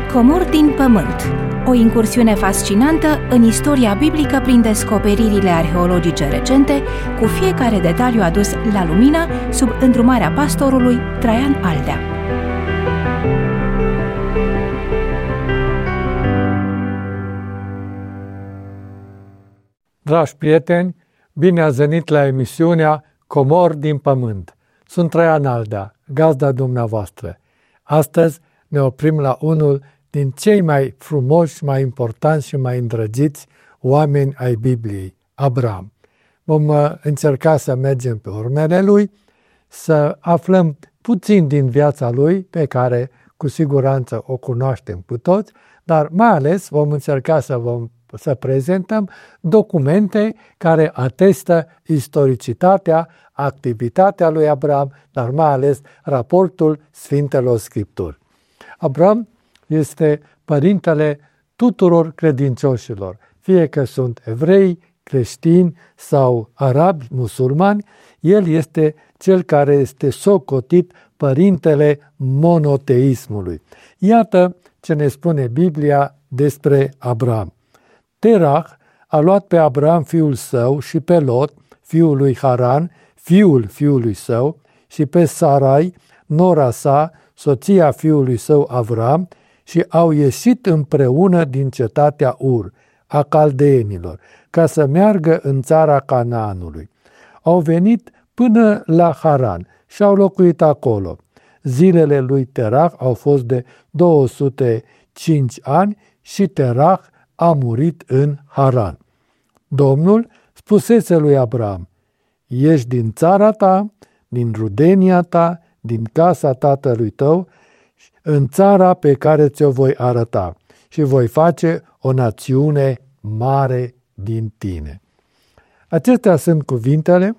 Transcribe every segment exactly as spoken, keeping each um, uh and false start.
Comori din pământ. O incursiune fascinantă în istoria biblică prin descoperirile arheologice recente, cu fiecare detaliu adus la lumină sub îndrumarea pastorului Traian Aldea. Dragi prieteni, bine ați venit la emisiunea Comori din pământ. Sunt Traian Aldea, gazda dumneavoastră. Astăzi ne oprim la unul din cei mai frumoși, mai importanți și mai îndrăgiți oameni ai Bibliei, Avram. Vom încerca să mergem pe urmele lui, să aflăm puțin din viața lui, pe care cu siguranță o cunoaștem cu toți, dar mai ales vom încerca să, vom, să prezentăm documente care atestă istoricitatea, activitatea lui Avram, dar mai ales raportul Sfintelor Scripturi. Avram este părintele tuturor credincioșilor, fie că sunt evrei, creștini sau arabi, musulmani, el este cel care este socotit părintele monoteismului. Iată ce ne spune Biblia despre Avram. Terah a luat pe Avram fiul său și pe Lot, fiul lui Haran, fiul fiului său, și pe Sarai, nora sa, soția fiului său Avram, și au ieșit împreună din cetatea Ur, a caldeenilor, ca să meargă în țara Canaanului. Au venit până la Haran și au locuit acolo. Zilele lui Terah au fost de două sute cinci ani și Terah a murit în Haran. Domnul spusese lui Avram: ieși din țara ta, din rudenia ta, din casa tatălui tău, în țara pe care ți-o voi arăta și voi face o națiune mare din tine. Acestea sunt cuvintele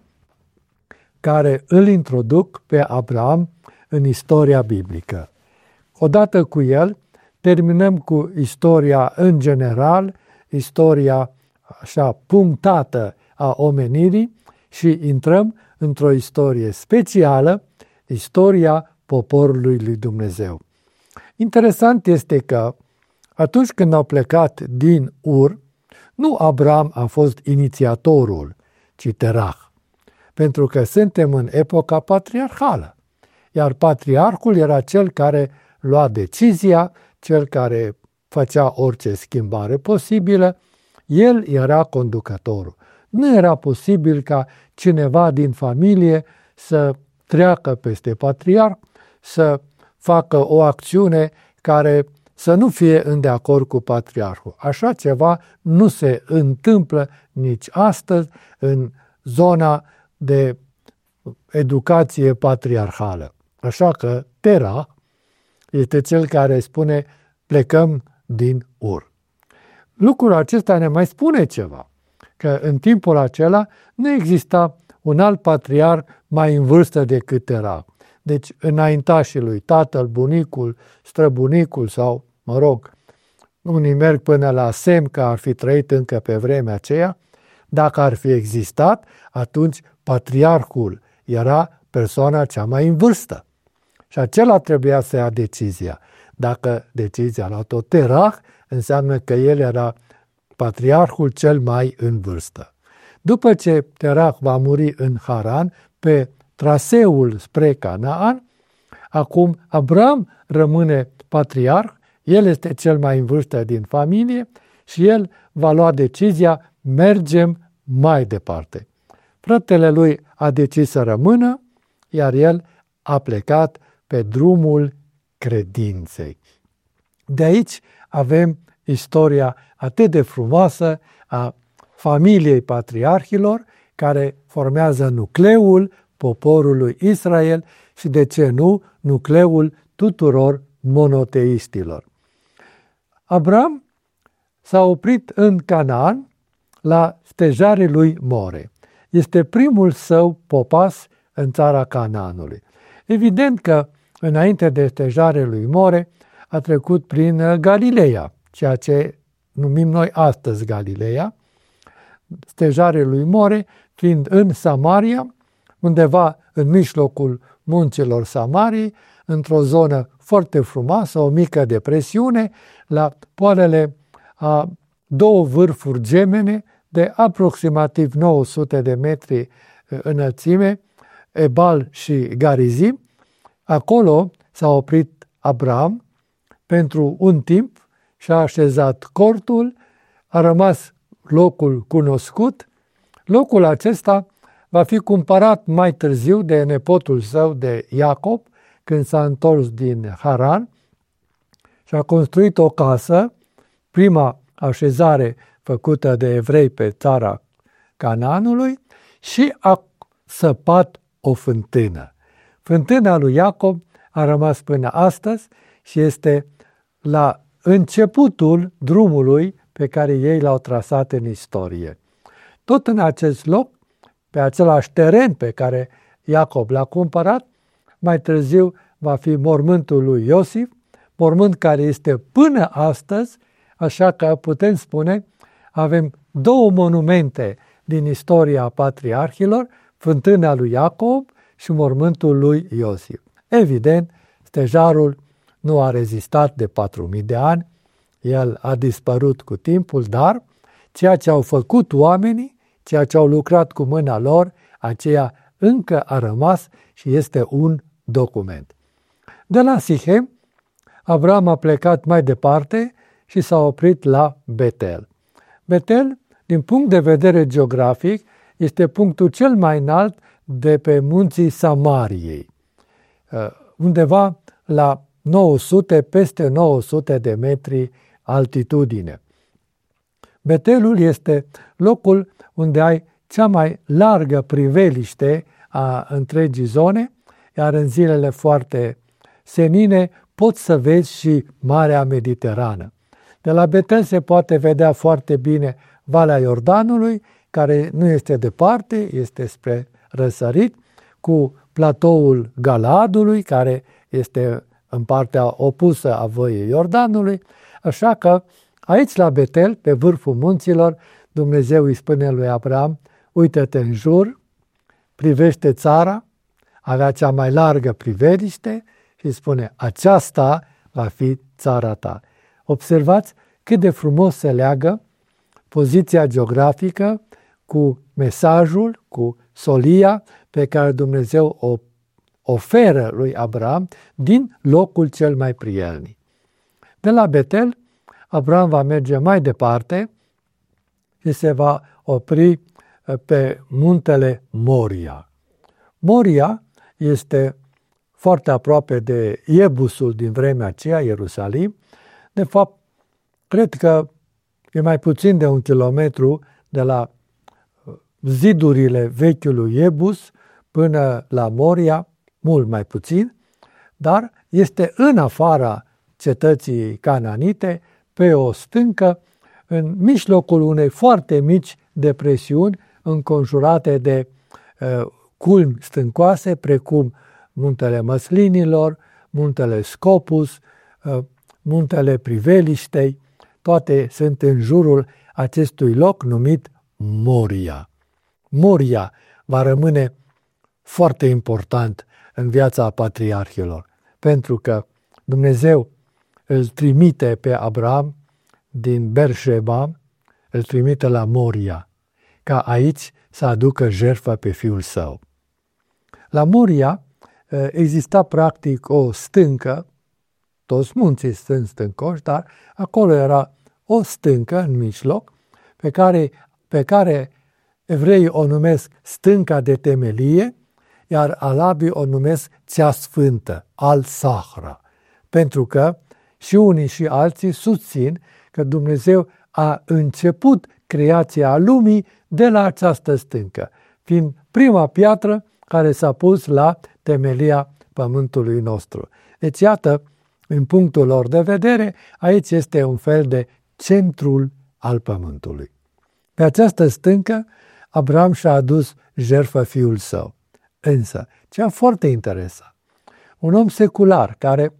care îl introduc pe Avram în istoria biblică. Odată cu el, terminăm cu istoria în general, istoria așa punctată a omenirii și intrăm într-o istorie specială, istoria poporului lui Dumnezeu. Interesant este că atunci când au plecat din Ur, nu Avram a fost inițiatorul, ci Terah, pentru că suntem în epoca patriarhală, iar patriarhul era cel care lua decizia, cel care făcea orice schimbare posibilă, el era conducătorul. Nu era posibil ca cineva din familie să treacă peste patriarh, să facă o acțiune care să nu fie în de acord cu patriarhul. Așa ceva nu se întâmplă nici astăzi în zona de educație patriarhală. Așa că Terah este cel care spune: plecăm din Ur. Lucrul acesta ne mai spune ceva, că în timpul acela nu exista un alt patriarh mai în vârstă decât Terah. Deci înaintașii lui, tatăl, bunicul, străbunicul sau, mă rog, unii merg până la Sem, că ar fi trăit încă pe vremea aceea, dacă ar fi existat, atunci patriarhul era persoana cea mai în vârstă. Și acela trebuia să ia decizia. Dacă decizia a luat-o Terah, înseamnă că el era patriarhul cel mai în vârstă. După ce Terah va muri în Haran, pe traseul spre Canaan, acum Avram rămâne patriarh, el este cel mai în vârstă din familie și el va lua decizia: mergem mai departe. Fratele lui a decis să rămână, iar el a plecat pe drumul credinței. De aici avem istoria atât de frumoasă a familiei patriarhilor, care formează nucleul poporului Israel și, de ce nu, nucleul tuturor monoteistilor. Avram s-a oprit în Canaan la stejarii lui More. Este primul său popas în țara Canaanului. Evident că înainte de stejarea lui More a trecut prin Galileea, ceea ce numim noi astăzi Galileea, stejarea lui More fiind în Samaria, undeva în mijlocul munților Samariei, într-o zonă foarte frumoasă, o mică depresiune, la poalele a două vârfuri gemene de aproximativ nouă sute de metri înălțime, Ebal și Garizim. Acolo s-a oprit Avram pentru un timp și a așezat cortul, a rămas locul cunoscut. Locul acesta va fi cumpărat mai târziu de nepotul său, de Iacob, când s-a întors din Haran și a construit o casă, prima așezare făcută de evrei pe țara Canaanului, și a săpat o fântână. Fântâna lui Iacob a rămas până astăzi și este la începutul drumului pe care ei l-au trasat în istorie. Tot în acest loc, pe același teren pe care Iacob l-a cumpărat, mai târziu va fi mormântul lui Iosif, mormânt care este până astăzi, așa că putem spune, avem două monumente din istoria patriarhilor, fântâna lui Iacob și mormântul lui Iosif. Evident, stejarul nu a rezistat de patru mii de ani, el a dispărut cu timpul, dar ceea ce au făcut oamenii, ceea ce au lucrat cu mâna lor, aceea încă a rămas și este un document. De la Sichem, Avram a plecat mai departe și s-a oprit la Betel. Betel, din punct de vedere geografic, este punctul cel mai înalt de pe munții Samariei, undeva la nouă sute, peste nouă sute de metri altitudine. Betelul este locul unde ai cea mai largă priveliște a întregii zone, iar în zilele foarte senine poți să vezi și Marea Mediterană. De la Betel se poate vedea foarte bine Valea Iordanului, care nu este departe, este spre răsărit, cu platoul Galaadului, care este în partea opusă a văii Iordanului, așa că aici la Betel, pe vârful munților, Dumnezeu îi spune lui Abraham, uită-te în jur, privește țara, avea cea mai largă priveliște și îi spune, aceasta va fi țara ta. Observați cât de frumos se leagă poziția geografică cu mesajul, cu solia pe care Dumnezeu o oferă lui Abraham din locul cel mai prielnic. De la Betel, Abraham va merge mai departe și se va opri pe muntele Moria. Moria este foarte aproape de Iebusul din vremea aceea, Ierusalim. De fapt, cred că e mai puțin de un kilometru de la zidurile vechiului Iebus până la Moria, mult mai puțin, dar este în afara cetății cananite, pe o stâncă, în mijlocul unei foarte mici depresiuni, înconjurate de uh, culmi stâncoase, precum muntele Măslinilor, muntele Scopus, uh, muntele Priveliștei, toate sunt în jurul acestui loc numit Moria. Moria va rămâne foarte important în viața patriarhilor, pentru că Dumnezeu îl trimite pe Abraham din Berșeba, îl trimite la Moria, ca aici să aducă jertfă pe fiul său. La Moria exista practic o stâncă, toți munții sunt stâncoși, dar acolo era o stâncă în mijloc, pe care, pe care evreii o numesc stânca de temelie, iar arabii o numesc cea sfântă, al-Sahra, pentru că și unii și alții susțin că Dumnezeu a început creația lumii de la această stâncă, fiind prima piatră care s-a pus la temelia pământului nostru. Deci, iată, în punctul lor de vedere, aici este un fel de centrul al pământului. Pe această stâncă, Abraham și-a adus jertfă fiul său. Însă, cea foarte interesant, un om secular care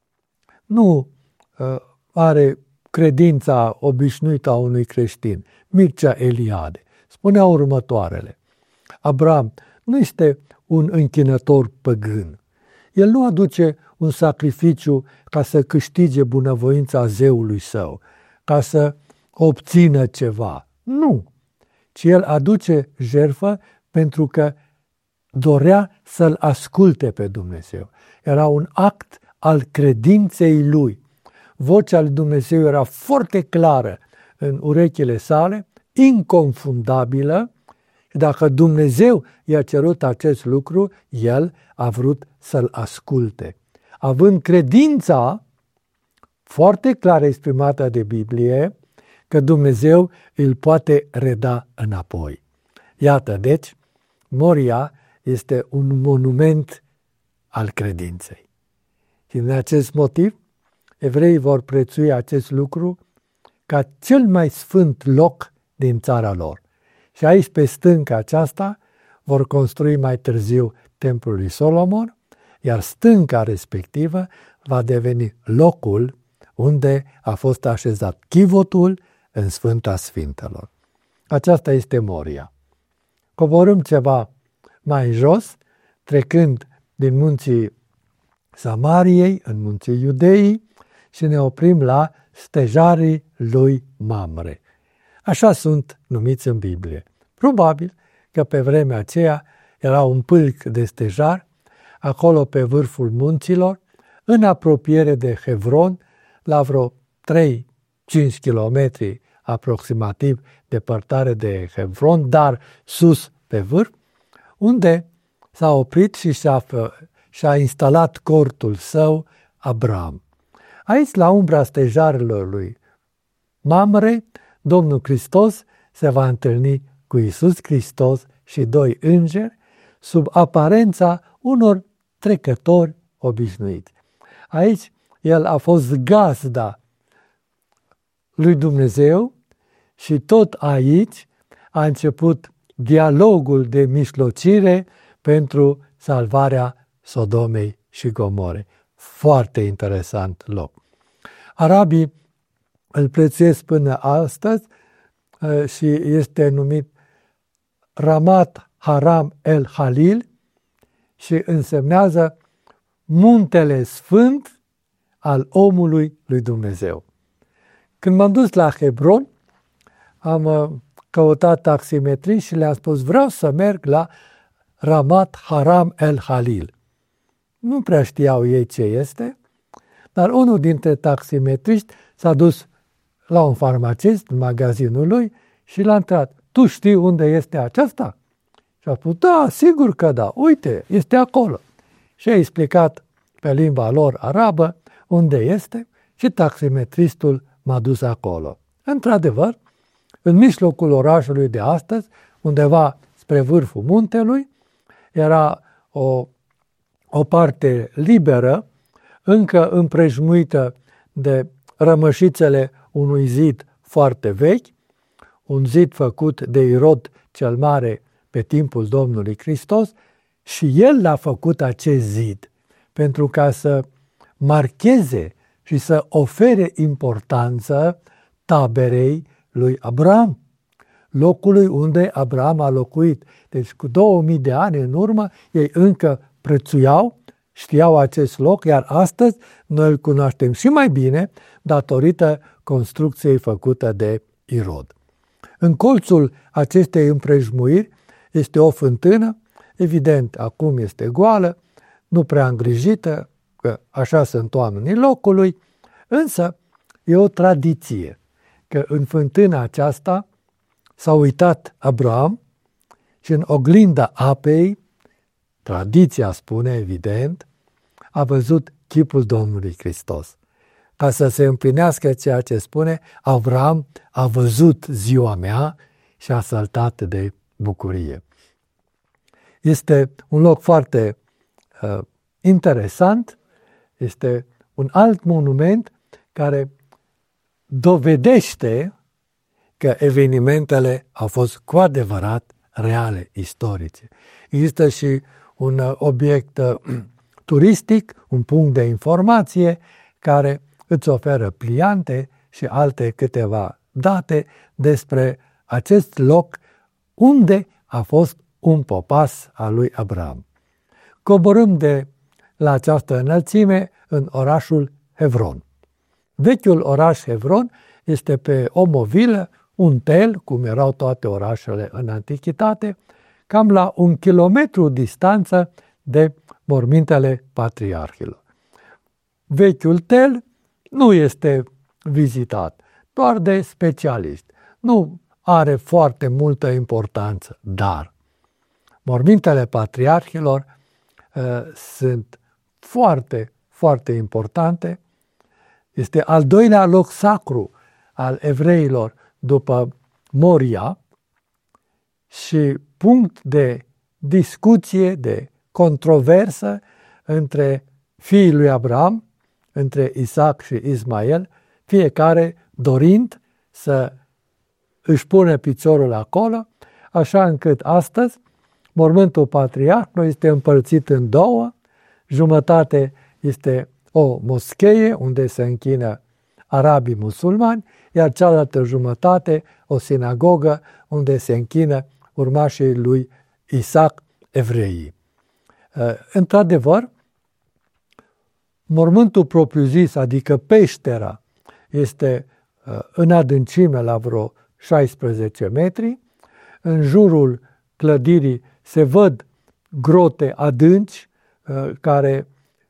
nu uh, are credința obișnuită a unui creștin, Mircea Eliade, spunea următoarele: Abraham nu este un închinător păgân. El nu aduce un sacrificiu ca să câștige bunăvoința zeului său, ca să obțină ceva. Nu, ci el aduce jertfă pentru că dorea să-L asculte pe Dumnezeu. Era un act al credinței lui. Vocea lui Dumnezeu era foarte clară în urechile sale, inconfundabilă, și dacă Dumnezeu i-a cerut acest lucru, el a vrut să-L asculte. Având credința foarte clar exprimată de Biblie, că Dumnezeu îl poate reda înapoi. Iată, deci, Moria este un monument al credinței. Și din acest motiv, evreii vor prețui acest lucru ca cel mai sfânt loc din țara lor. Și aici, pe stânca aceasta, vor construi mai târziu templul lui Solomon, iar stânca respectivă va deveni locul unde a fost așezat chivotul în Sfânta Sfintelor. Aceasta este Moria. Coborâm ceva mai jos, trecând din munții Samariei în munții Iudeii și ne oprim la stejarii lui Mamre. Așa sunt numiți în Biblie. Probabil că pe vremea aceea era un pâlc de stejar, acolo pe vârful munților, în apropiere de Hebron, la vreo trei cinci kilometri aproximativ depărtare de Hebron, dar sus pe vârf, unde s-a oprit și și-a, și-a instalat cortul său Abram. Aici, la umbra stejarilor lui Mamre, Domnul Hristos se va întâlni cu Iisus Hristos și doi îngeri sub aparența unor trecători obișnuiți. Aici, el a fost gazda lui Dumnezeu și tot aici a început dialogul de mijlocire pentru salvarea Sodomei și Gomorei. Foarte interesant loc. Arabii îl prețuiesc până astăzi și este numit Ramat Haram el Halil și însemnează muntele sfânt al omului lui Dumnezeu. Când m-am dus la Hebron, am căutat taximetrii și le-am spus, vreau să merg la Ramat Haram el Halil. Nu prea știau ei ce este, dar unul dintre taximetriști s-a dus la un farmacist în magazinul lui și l-a întrebat, tu știi unde este aceasta? Și a spus, da, sigur că da, uite, este acolo. Și a explicat pe limba lor arabă unde este și taximetristul m-a dus acolo. Într-adevăr, în mijlocul orașului de astăzi, undeva spre vârful muntelui, era o, o parte liberă, încă împrejmuită de rămășițele unui zid foarte vechi, un zid făcut de Irod cel Mare pe timpul Domnului Hristos, și el l-a făcut acest zid pentru ca să marcheze și să ofere importanță taberei lui Abraham, locului unde Abraham a locuit. Deci cu două mii de ani în urmă, ei încă prețuiau, știau acest loc, iar astăzi noi îl cunoaștem și mai bine datorită construcției făcute de Irod. În colțul acestei împrejmuiri este o fântână, evident acum este goală, nu prea îngrijită, că așa sunt oamenii locului, însă e o tradiție că în fântâna aceasta s-a uitat Abraham și în oglinda apei, tradiția spune evident, a văzut chipul Domnului Hristos. Ca să se împlinească ceea ce spune, Abraham a văzut ziua mea și a saltat de bucurie. Este un loc foarte uh, interesant, este un alt monument care dovedește că evenimentele au fost cu adevărat reale, istorice. Există și un uh, obiect uh, turistic, un punct de informație care îți oferă pliante și alte câteva date despre acest loc unde a fost un popas al lui Abraham. Coborâm de la această înălțime în orașul Hebron. Vechiul oraș Hebron este pe o movilă, un tel, cum erau toate orașele în antichitate, cam la un kilometru distanță de mormintele patriarhilor. Vechiul tel nu este vizitat, doar de specialiști. Nu are foarte multă importanță, dar mormintele patriarhilor uh, sunt foarte, foarte importante. Este al doilea loc sacru al evreilor după Moria și punct de discuție, de controversă între fiii lui Abraham, între Isaac și Ismael, fiecare dorind să își pune piciorul acolo, așa încât astăzi mormântul patriarhului este împărțit în două, jumătate este o moschee unde se închină arabii musulmani, iar cealaltă jumătate o sinagogă unde se închină urmașii lui Isaac, evreii. Într-adevăr, mormântul propriu-zis, adică peștera, este în adâncime la vreo șaisprezece metri. În jurul clădirii se văd grote adânci care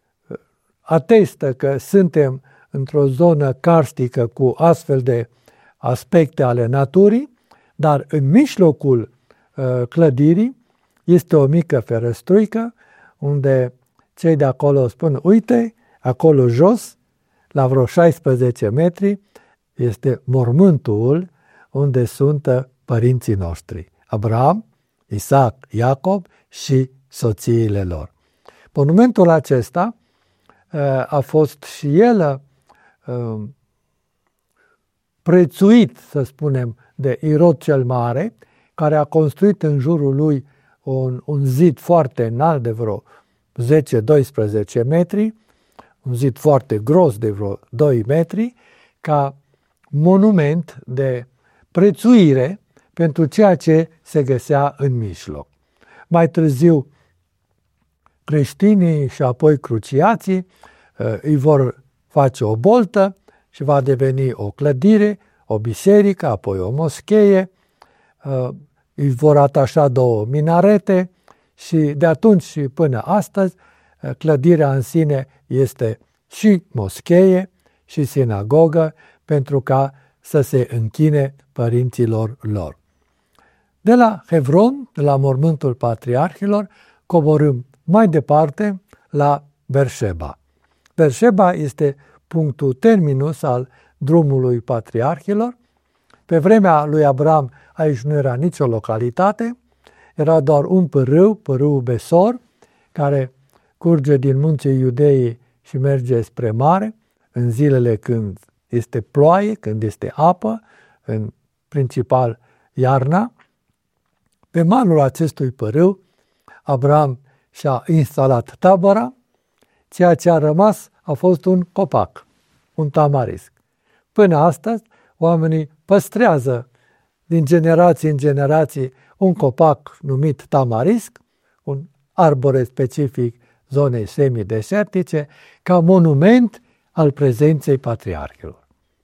atestă că suntem într-o zonă karstică cu astfel de aspecte ale naturii, dar în mijlocul clădirii este o mică ferăstruică unde cei de acolo spun, uite, acolo jos, la vreo șaisprezece metri, este mormântul unde sunt părinții noștri, Abraham, Isaac, Iacob și soțiile lor. Monumentul acesta a fost și el prețuit, să spunem, de Irod cel Mare, care a construit în jurul lui un, un zid foarte înalt de vreo zece doisprezece metri, un zid foarte gros de vreo doi metri, ca monument de prețuire pentru ceea ce se găsea în mijloc. Mai târziu, creștinii și apoi cruciații îi vor face o boltă și va deveni o clădire, o biserică, apoi o moschee, îi vor atașa două minarete și de atunci și până astăzi clădirea în sine este și moschee și sinagogă pentru ca să se închine părinților lor. De la Hebron, de la mormântul patriarhilor, coborâm mai departe la Berșeba. Berșeba este punctul terminus al drumului patriarhilor. Pe vremea lui Abraham aici nu era nicio localitate, era doar un pârâu, pârâul Besor, care curge din munții Iudeii și merge spre mare, în zilele când este ploaie, când este apă, în principal iarna. Pe malul acestui pârâu, Abraham și-a instalat tabăra, ceea ce a rămas a fost un copac, un tamarisc. Până astăzi, oamenii păstrează din generații în generații un copac numit tamarisc, un arbore specific zonei semidesertice, ca monument al prezenței patriarhilor.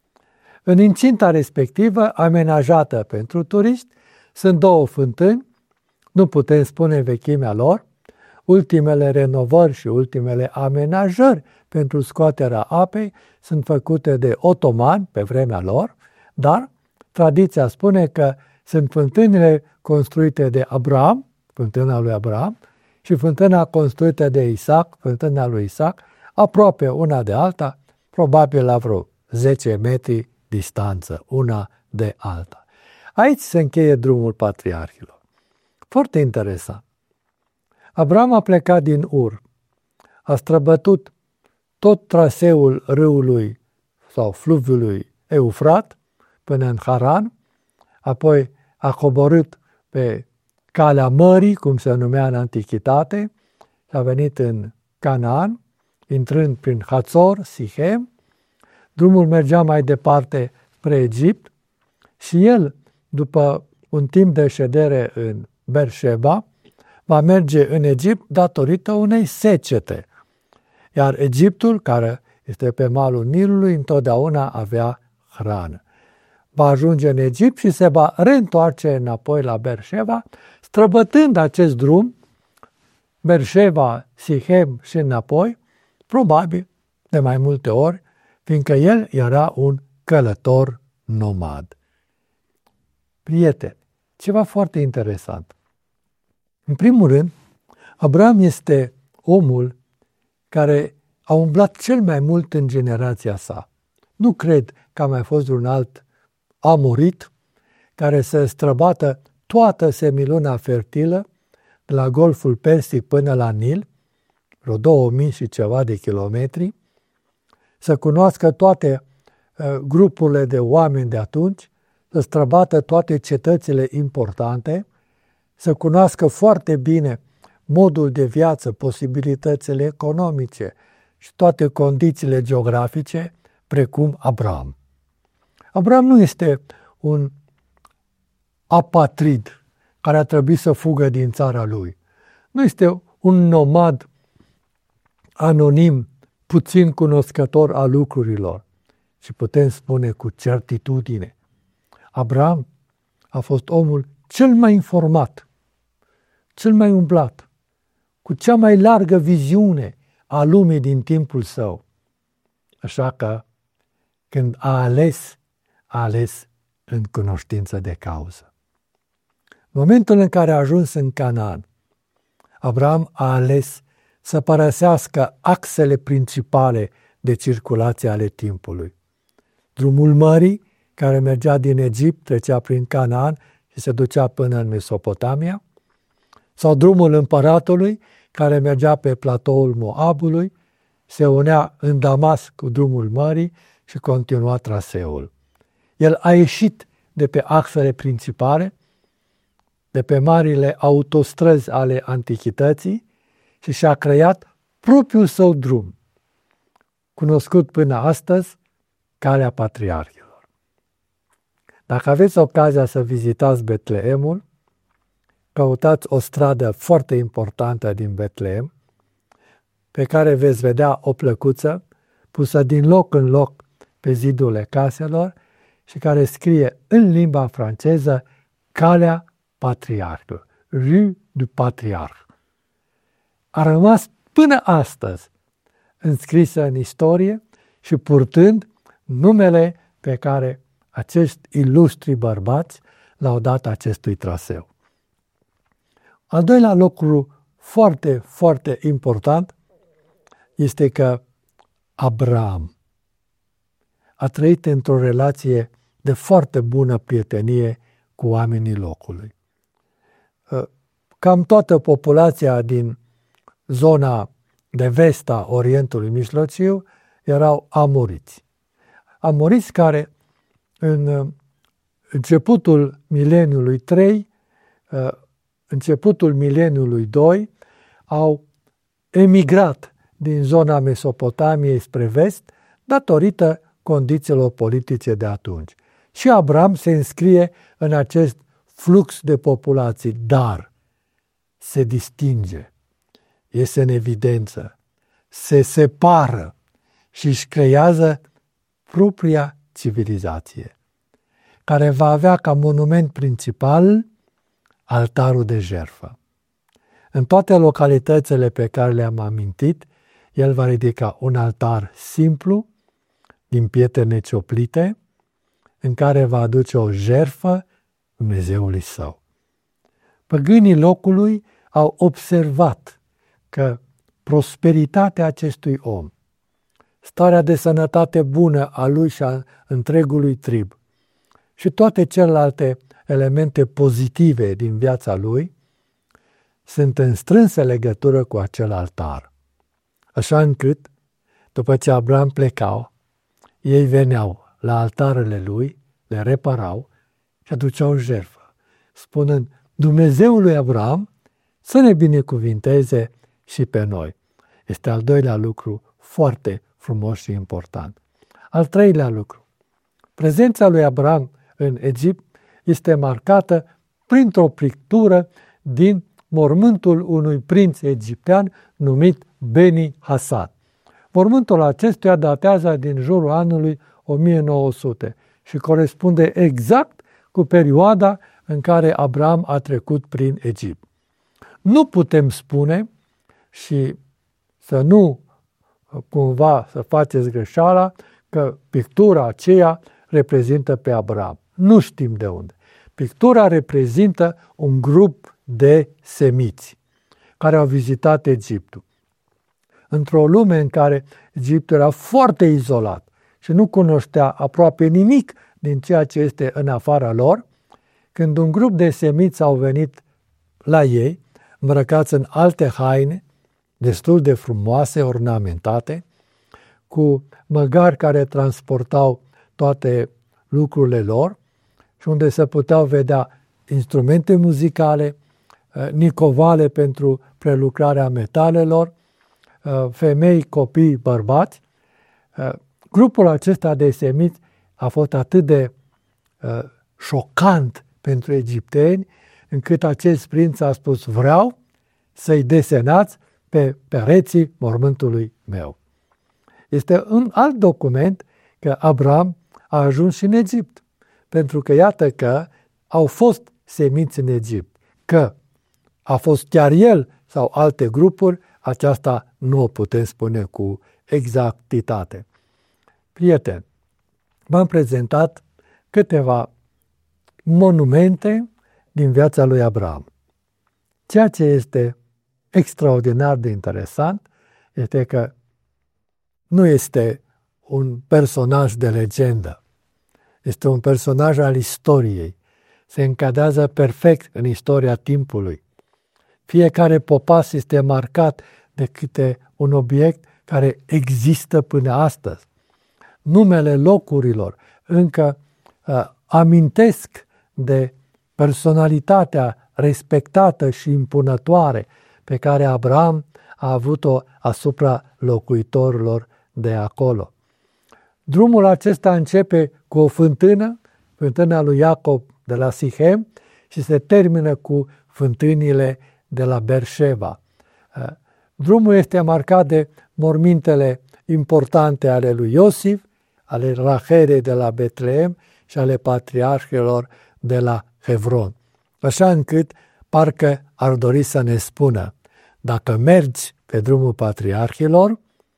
În incinta respectivă, amenajată pentru turiști, sunt două fântâni, nu putem spune vechimea lor, ultimele renovări și ultimele amenajări pentru scoaterea apei sunt făcute de otomani pe vremea lor, dar tradiția spune că sunt fântânile construite de Abraham, fântâna lui Abraham, și fântâna construită de Isaac, fântâna lui Isaac, aproape una de alta, probabil la vreo zece metri distanță, una de alta. Aici se încheie drumul patriarhilor. Foarte interesant. Abraham a plecat din Ur, a străbătut tot traseul râului sau fluviului Eufrat până în Haran, apoi a coborât pe calea mării, cum se numea în antichitate, și a venit în Canaan, intrând prin Hațor, Sichem. Drumul mergea mai departe spre Egipt și el, după un timp de ședere în Berșeba, va merge în Egipt datorită unei secete. Iar Egiptul, care este pe malul Nilului, întotdeauna avea hrană. Va ajunge în Egipt și se va reîntoarce înapoi la Berșeva, străbătând acest drum, Berșeva, Sichem și înapoi, probabil de mai multe ori, fiindcă el era un călător nomad. Prieteni, ceva foarte interesant. În primul rând, Abraham este omul care a umblat cel mai mult în generația sa. Nu cred că a mai fost un alt amorit care să străbată toată semiluna fertilă, de la Golful Persic până la Nil, vreo două mii și ceva de kilometri, să cunoască toate uh, grupurile de oameni de atunci, să străbată toate cetățile importante, să cunoască foarte bine modul de viață, posibilitățile economice și toate condițiile geografice, precum Abraham. Abraham nu este un apatrid care a trebuit să fugă din țara lui. Nu este un nomad anonim, puțin cunoscător al lucrurilor. Și putem spune cu certitudine, Abraham a fost omul cel mai informat, cel mai umblat, cu cea mai largă viziune a lumii din timpul său. Așa că, când a ales, a ales în cunoștință de cauză. În momentul în care a ajuns în Canaan, Abraham a ales să părăsească axele principale de circulație ale timpului. Drumul mării, care mergea din Egipt, trecea prin Canaan și se ducea până în Mesopotamia, sau drumul împăratului, care mergea pe platoul Moabului, se unea în Damasc cu drumul mării și continua traseul. El a ieșit de pe axele principale, de pe marile autostrăzi ale antichității și și-a creat propriul său drum, cunoscut până astăzi, Calea Patriarhilor. Dacă aveți ocazia să vizitați Betleemul, căutați o stradă foarte importantă din Betleem, pe care veți vedea o plăcuță pusă din loc în loc pe zidurile caselor și care scrie în limba franceză Calea Patriarhilor, Rue du Patriarh. A rămas până astăzi înscrisă în istorie și purtând numele pe care acești ilustri bărbați l-au dat acestui traseu. Al doilea lucru foarte, foarte important este că Abraham a trăit într-o relație de foarte bună prietenie cu oamenii locului. Cam toată populația din zona de vest a Orientului Mijlociu erau amoriți. Amoriți care în începutul mileniului trei, începutul mileniului doi, au emigrat din zona Mesopotamiei spre vest datorită condițiilor politice de atunci. Și Abraham se înscrie în acest flux de populații, dar se distinge, iese în evidență, se separă și își creează propria civilizație, care va avea ca monument principal altarul de jertfă. În toate localitățile pe care le-am amintit, el va ridica un altar simplu, din pietre necioplite, în care va aduce o jertfă Dumnezeului său. Păgânii locului au observat că prosperitatea acestui om, starea de sănătate bună a lui și a întregului trib și toate celelalte elemente pozitive din viața lui sunt în strânsă legătură cu acel altar. Așa încât, după ce Abraham plecau, ei veneau la altarele lui, le reparau și aduceau jertfă, spunând, Dumnezeul lui Abraham să ne binecuvinteze și pe noi. Este al doilea lucru foarte frumos și important. Al treilea lucru. Prezența lui Abraham în Egipt este marcată printr-o pictură din mormântul unui prinț egiptean numit Beni Hasan. Mormântul acestuia datează din jurul anului o mie nouă sute și corespunde exact cu perioada în care Avram a trecut prin Egipt. Nu putem spune și să nu cumva să faceți greșeala că pictura aceea reprezintă pe Avram. Nu știm de unde. Pictura reprezintă un grup de semiți care au vizitat Egiptul. Într-o lume în care Egiptul era foarte izolat și nu cunoștea aproape nimic din ceea ce este în afara lor, când un grup de semiți au venit la ei, îmbrăcați în alte haine, destul de frumoase, ornamentate, cu măgari care transportau toate lucrurile lor și unde se puteau vedea instrumente muzicale, nicovale pentru prelucrarea metalelor, femei, copii, bărbați. Grupul acesta de semiți a fost atât de șocant pentru egipteni, încât acest prinț a spus: vreau să-i desenați pe pereții mormântului meu. Este un alt document că Avram a ajuns și în Egipt, pentru că iată că au fost semiți în Egipt. Că a fost chiar el sau alte grupuri, aceasta nu o putem spune cu exactitate. Prieteni, v-am prezentat câteva monumente din viața lui Avram. Ceea ce este extraordinar de interesant este că nu este un personaj de legendă, este un personaj al istoriei. Se încadrează perfect în istoria timpului. Fiecare popas este marcat de câte un obiect care există până astăzi. Numele locurilor încă uh, amintesc de personalitatea respectată și impunătoare pe care Avram a avut-o asupra locuitorilor de acolo. Drumul acesta începe cu o fântână, fântâna lui Iacob de la Sichem, și se termină cu fântânile de la Berșeva. Drumul este marcat de mormintele importante ale lui Iosif, ale Rahelei de la Betlehem și ale patriarhilor de la Hebron. Așa încât parcă ar dori să ne spună: dacă mergi pe drumul patriarhilor,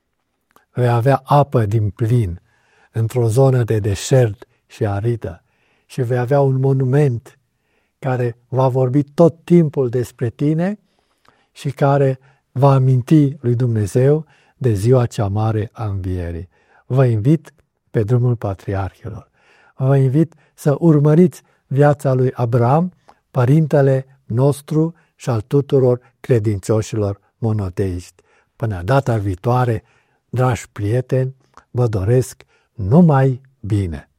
vei avea apă din plin într-o zonă de deșert și aridă și vei avea un monument care va vorbi tot timpul despre tine și care va aminti lui Dumnezeu de ziua cea mare a învierii. Vă invit pe drumul patriarhilor. Vă invit să urmăriți viața lui Avram, părintele nostru și al tuturor credincioșilor monoteiști. Până data viitoare, dragi prieteni, vă doresc numai bine!